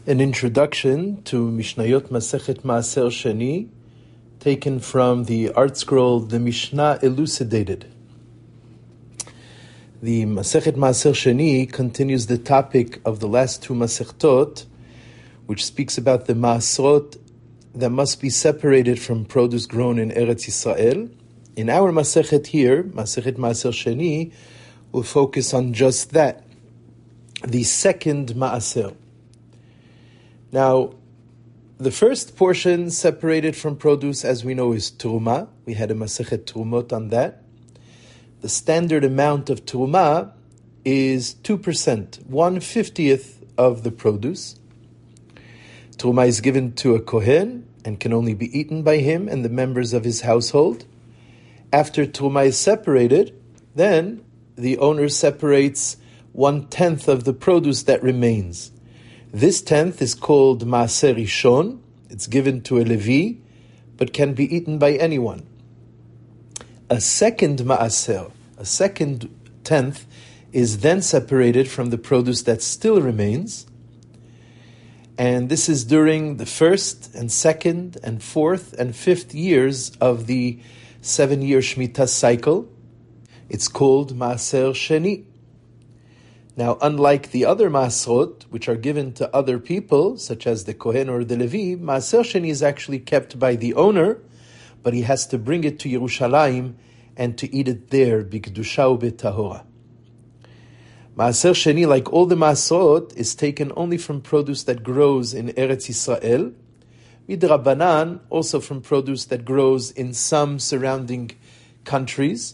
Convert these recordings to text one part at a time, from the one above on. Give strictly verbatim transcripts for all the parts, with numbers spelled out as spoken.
An introduction to Mishnayot Masechet Maaser Sheni, taken from the art scroll The Mishnah Elucidated. The Masechet Maaser Sheni continues the topic of the last two Masechtot, which speaks about the Maasrot that must be separated from produce grown in Eretz Yisrael. In our Masechet here, Masechet Maaser Sheni, will focus on just that, the second Maaser. Now, the first portion separated from produce, as we know, is Truma. We had a Masechet Trumot on that. The standard amount of Truma is two percent, one fiftieth of the produce. Truma is given to a Kohen and can only be eaten by him and the members of his household. After Truma is separated, then the owner separates one-tenth of the produce that remains. This tenth is called Maaser Rishon. It's given to a Levi, but can be eaten by anyone. A second Maaser, a second tenth, is then separated from the produce that still remains. And this is during the first and second and fourth and fifth years of the seven-year Shemitah cycle. It's called Maaser Sheni. Now, unlike the other Maasrot, which are given to other people, such as the Kohen or the Levi, Maaser Sheni is actually kept by the owner, but he has to bring it to Yerushalayim and to eat it there, b'kedusha u'b'tahora. Maaser Sheni, like all the Maasrot, is taken only from produce that grows in Eretz Yisrael, midrabanan, also from produce that grows in some surrounding countries.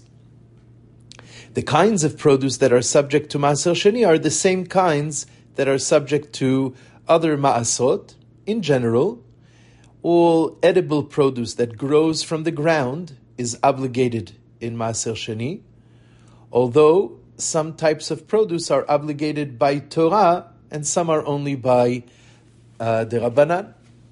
The kinds of produce that are subject to Maaser Sheni are the same kinds that are subject to other Maasrot. In general, all edible produce that grows from the ground is obligated in Maaser Sheni, although some types of produce are obligated by Torah and some are only by uh, the Rabbanan.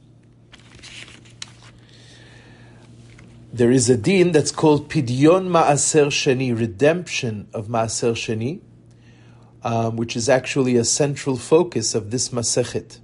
There is a din that's called Pidyon Maaser Sheni, redemption of Maaser Sheni, um, which is actually a central focus of this Masechet.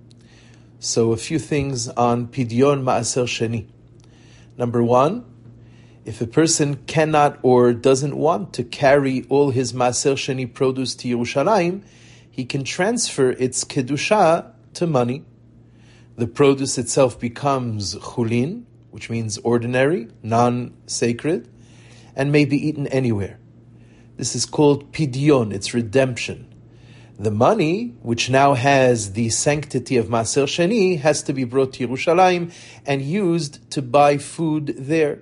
So a few things on Pidyon Maaser Sheni. Number one, if a person cannot or doesn't want to carry all his Maaser Sheni produce to Yerushalayim, he can transfer its Kedusha to money. The produce itself becomes Chulin, which means ordinary, non-sacred, and may be eaten anywhere. This is called Pidyon, it's redemption. The money, which now has the sanctity of Maaser Sheni, has to be brought to Yerushalayim and used to buy food there.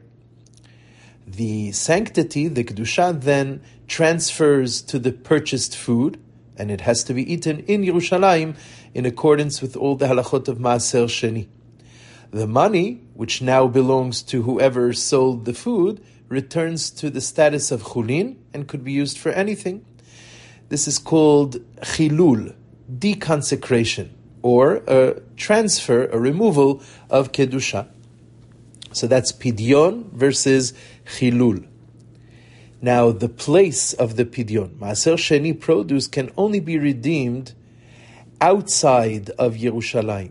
The sanctity, the Kedusha, then transfers to the purchased food, and it has to be eaten in Yerushalayim in accordance with all the halachot of Maaser Sheni. The money, which now belongs to whoever sold the food, returns to the status of chulin and could be used for anything. This is called chilul, deconsecration, or a transfer, a removal of kedusha. So that's pidyon versus chilul. Now, the place of the pidyon, Maaser Sheni produce, can only be redeemed outside of Yerushalayim.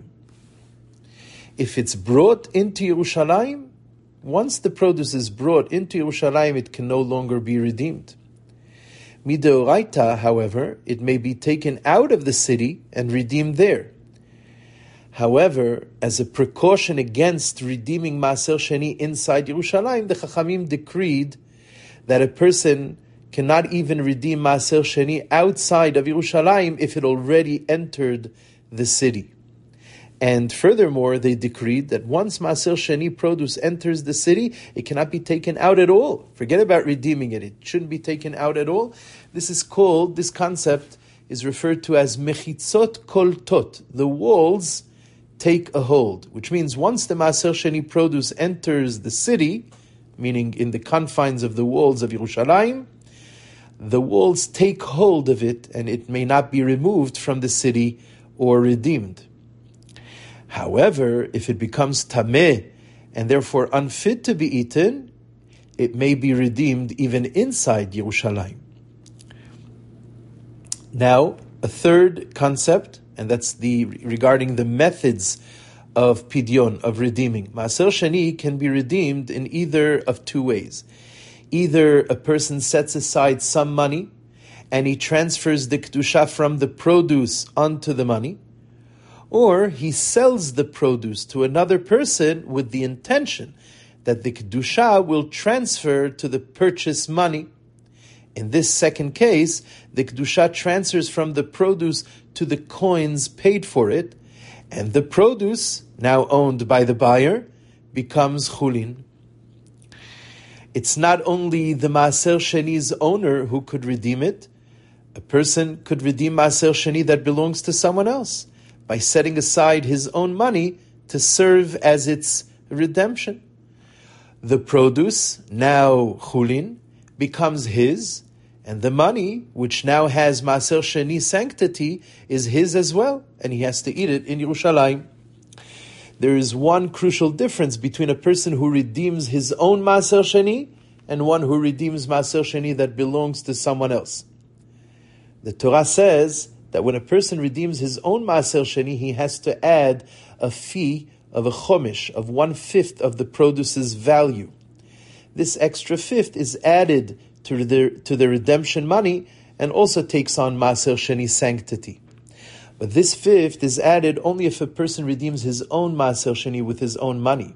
If it's brought into Yerushalayim, once the produce is brought into Yerushalayim, it can no longer be redeemed. Mideoraita, however, it may be taken out of the city and redeemed there. However, as a precaution against redeeming Maaser Sheni inside Yerushalayim, the Chachamim decreed that a person cannot even redeem Maaser Sheni outside of Yerushalayim if it already entered the city. And furthermore, they decreed that once Maaser Sheni produce enters the city, it cannot be taken out at all. Forget about redeeming it. It shouldn't be taken out at all. This is called, this concept is referred to as mechitzot koltot. The walls take a hold, which means once the Maaser Sheni produce enters the city, meaning in the confines of the walls of Yerushalayim, the walls take hold of it and it may not be removed from the city or redeemed. However, if it becomes tameh and therefore unfit to be eaten, it may be redeemed even inside Yerushalayim. Now, a third concept and that's the regarding the methods of pidyon, of redeeming. Maaser Sheni can be redeemed in either of two ways. Either a person sets aside some money and he transfers the kedusha from the produce onto the money, or he sells the produce to another person with the intention that the kedusha will transfer to the purchase money. In this second case, the kedusha transfers from the produce to the coins paid for it, and the produce, now owned by the buyer, becomes chulin. It's not only the Maaser Sheni's owner who could redeem it. A person could redeem Maaser Sheni that belongs to someone else by setting aside his own money to serve as its redemption. The produce, now chulin, becomes his, and the money, which now has Maaser Sheni sanctity, is his as well, and he has to eat it in Yerushalayim. There is one crucial difference between a person who redeems his own Maaser Sheni and one who redeems Maaser Sheni that belongs to someone else. The Torah says that when a person redeems his own Maaser Sheni, he has to add a fee of a chomish, of one-fifth of the produce's value. This extra fifth is added to the, to the redemption money and also takes on Maaser Sheni sanctity. But this fifth is added only if a person redeems his own Maaser Sheni with his own money.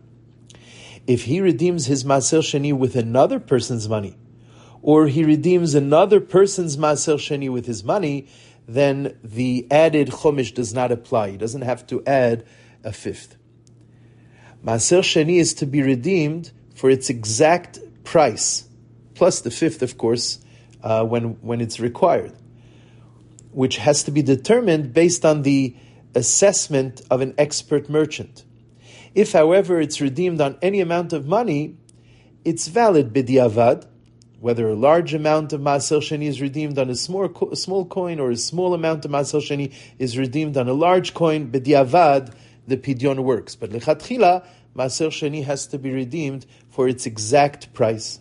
If he redeems his Maaser Sheni with another person's money, or he redeems another person's Maaser Sheni with his money, then the added chomish does not apply. He doesn't have to add a fifth. Maaser Sheni is to be redeemed for its exact price, plus the fifth, of course, uh, when, when it's required, which has to be determined based on the assessment of an expert merchant. If, however, it's redeemed on any amount of money, it's valid b'diavad, whether a large amount of Maaser Sheni is redeemed on a small, a small coin or a small amount of Maaser Sheni is redeemed on a large coin, b'diavad, the pidyon works. But lechatchila, Maaser Sheni has to be redeemed for its exact price.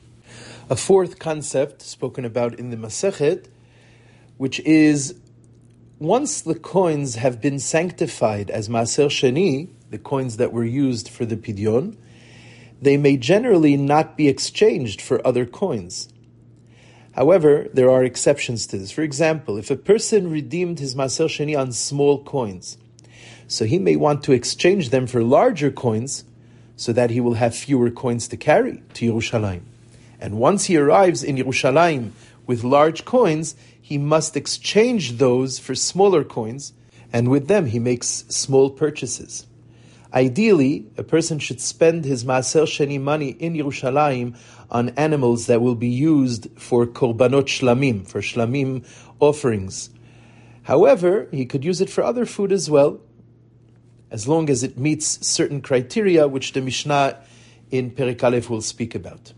A fourth concept spoken about in the Masechet, which is once the coins have been sanctified as Maaser Sheni, the coins that were used for the pidyon, they may generally not be exchanged for other coins. However, there are exceptions to this. For example, if a person redeemed his Maaser Sheni on small coins, so he may want to exchange them for larger coins so that he will have fewer coins to carry to Yerushalayim. And once he arrives in Yerushalayim with large coins, he must exchange those for smaller coins, and with them he makes small purchases. Ideally, a person should spend his Maaser Sheni money in Yerushalayim on animals that will be used for korbanot shlamim, for shlamim offerings. However, he could use it for other food as well, as long as it meets certain criteria, which the Mishnah in Perek Aleph will speak about.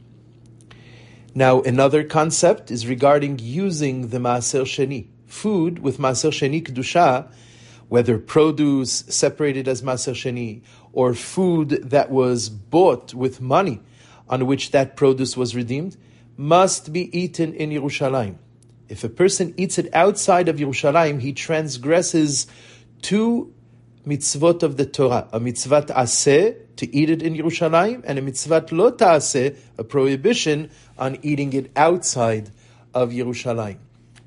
Now, another concept is regarding using the Maaser Sheni. Food with Maaser Sheni Kedusha, whether produce separated as Maaser Sheni, or food that was bought with money on which that produce was redeemed, must be eaten in Yerushalayim. If a person eats it outside of Yerushalayim, he transgresses two mitzvot of the Torah, a mitzvat aseh, to eat it in Yerushalayim, and a mitzvat lo ta'aseh, a prohibition on eating it outside of Yerushalayim.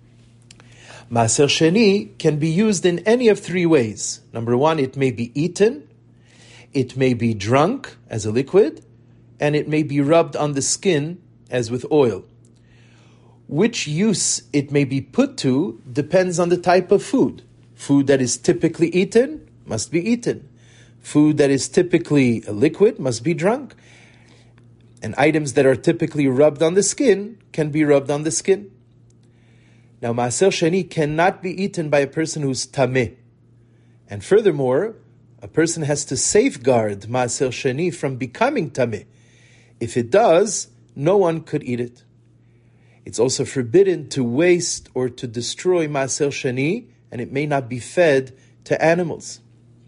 Maaser Sheni can be used in any of three ways. Number one, it may be eaten, it may be drunk as a liquid, and it may be rubbed on the skin as with oil. Which use it may be put to depends on the type of food. Food that is typically eaten must be eaten. Food that is typically a liquid must be drunk. And items that are typically rubbed on the skin can be rubbed on the skin. Now, Maaser Sheni cannot be eaten by a person who's tameh. And furthermore, a person has to safeguard Maaser Sheni from becoming tameh. If it does, no one could eat it. It's also forbidden to waste or to destroy Maaser Sheni, and it may not be fed to animals.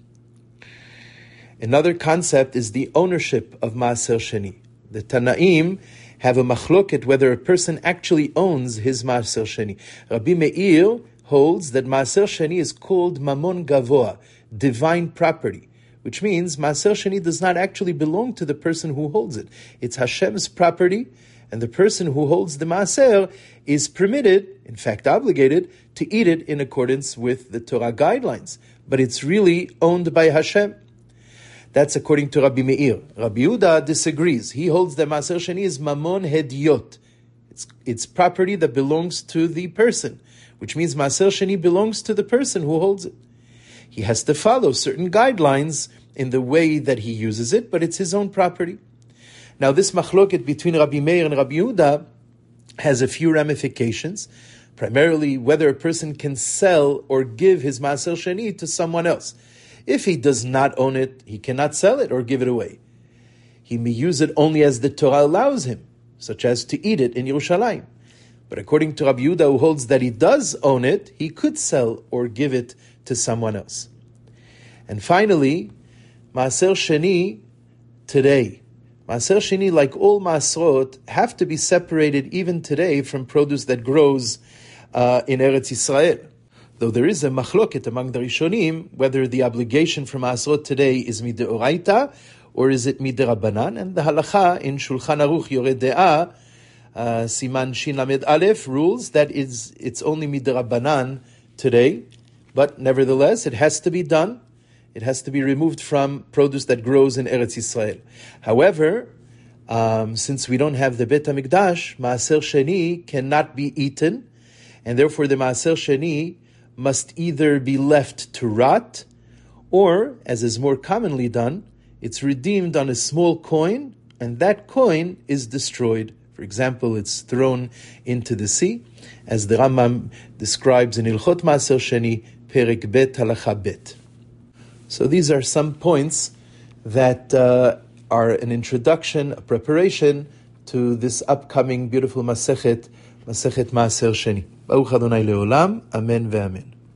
Another concept is the ownership of Maaser Sheni. The Tanaim have a machloket whether a person actually owns his Maaser Sheni. Rabbi Meir holds that Maaser Sheni is called Mamon Gavoa, divine property, which means Maaser Sheni does not actually belong to the person who holds it. It's Hashem's property, and the person who holds the Maaser is permitted, in fact obligated, to eat it in accordance with the Torah guidelines. But it's really owned by Hashem. That's according to Rabbi Meir. Rabbi Yehuda disagrees. He holds that Maaser Sheni is Mamon Hediot. It's, it's property that belongs to the person, which means Maaser Sheni belongs to the person who holds it. He has to follow certain guidelines in the way that he uses it, but it's his own property. Now, this machloket between Rabbi Meir and Rabbi Yehuda has a few ramifications, primarily whether a person can sell or give his Maaser Sheni to someone else. If he does not own it, he cannot sell it or give it away. He may use it only as the Torah allows him, such as to eat it in Yerushalayim. But according to Rabbi Yehuda, who holds that he does own it, he could sell or give it to someone else. And finally, Maaser Sheni today. Maaser Sheni, like all Maasrot, have to be separated even today from produce that grows uh, in Eretz Yisrael. Though there is a machloket among the Rishonim whether the obligation for Maasrot today is mideoraita or is it miderabanan, and the halacha in Shulchan Aruch Yoreh De'ah, uh, Siman Shin Lamed Aleph, rules that it's, it's only miderabanan today, but nevertheless it has to be done. It has to be removed from produce that grows in Eretz Yisrael. However, um, since we don't have the Bet HaMikdash, Maaser Sheni cannot be eaten, and therefore the Maaser Sheni must either be left to rot, or, as is more commonly done, it's redeemed on a small coin, and that coin is destroyed. For example, it's thrown into the sea, as the Rambam describes in Ilchot Maaser Sheni, Perek Bet Halacha Bet. So these are some points that uh, are an introduction, a preparation to this upcoming beautiful Masechet, Masechet Maaser Sheni. Baruch Adonai Leolam, Amen ve'amen.